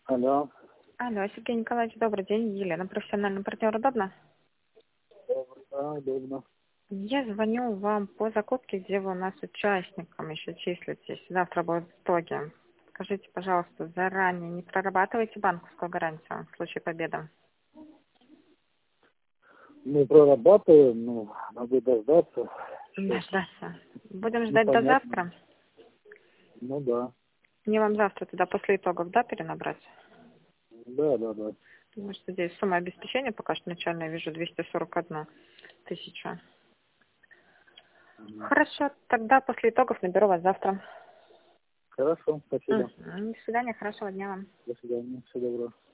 Алло. Алло, Сергей Николаевич, добрый день. Елена, профессиональный партнер, удобно? Да, удобно. Я звоню вам по закупке, где вы у нас участником еще числитесь. Завтра будут итоги. Скажите, пожалуйста, заранее не прорабатываете банковскую гарантию в случае победы? Мы прорабатываем, но надо дождаться. Сейчас Дождаться. Будем ждать до непонятно. завтра. Ну да. Мне вам завтра туда после итогов, да, перенабрать? Да, да, да. Потому что здесь сумма обеспечения пока что начальная, вижу, 241 тысячу. Мгм. Хорошо, тогда после итогов наберу вас завтра. Хорошо, спасибо. До свидания, хорошего дня вам. До свидания. Всего доброго.